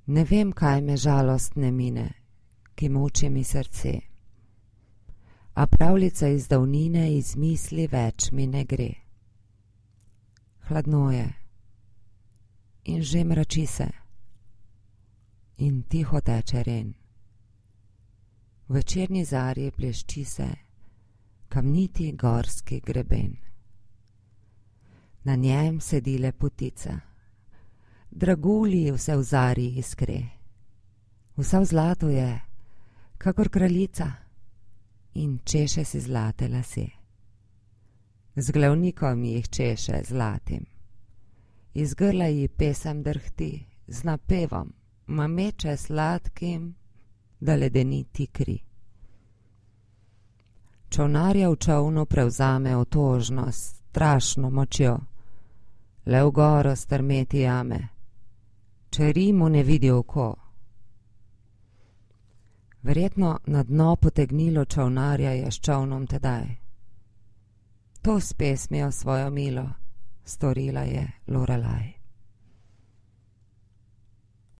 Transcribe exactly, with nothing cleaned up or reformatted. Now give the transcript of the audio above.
Ne vem, kaj me žalost ne mine, ki muči mi srce. A pravljica iz davnine iz misli več mi ne gre. Hladno je in že mrači se in tiho teče ren. V večerni zarji blešči se kamniti gorski greben. Na njem sedi lepotica, dragulji vse v zarji iskre. Vsa v zlatu je, kakor kraljica, in češe si zlate lase. Z glavnikom jih češe zlatim. Iz grla ji pesem drhti, z napevom ma meče sladkim, da ledeniti kri. Čolnarja v čolnu prevzame otožnost, strašno močjo, le v goro strmeti jame, če Rimu ne vidi oko. Verjetno na dno potegnilo čolnarja je s čolnom tedaj. To s pesmijo svojo milo storila je Lorelej.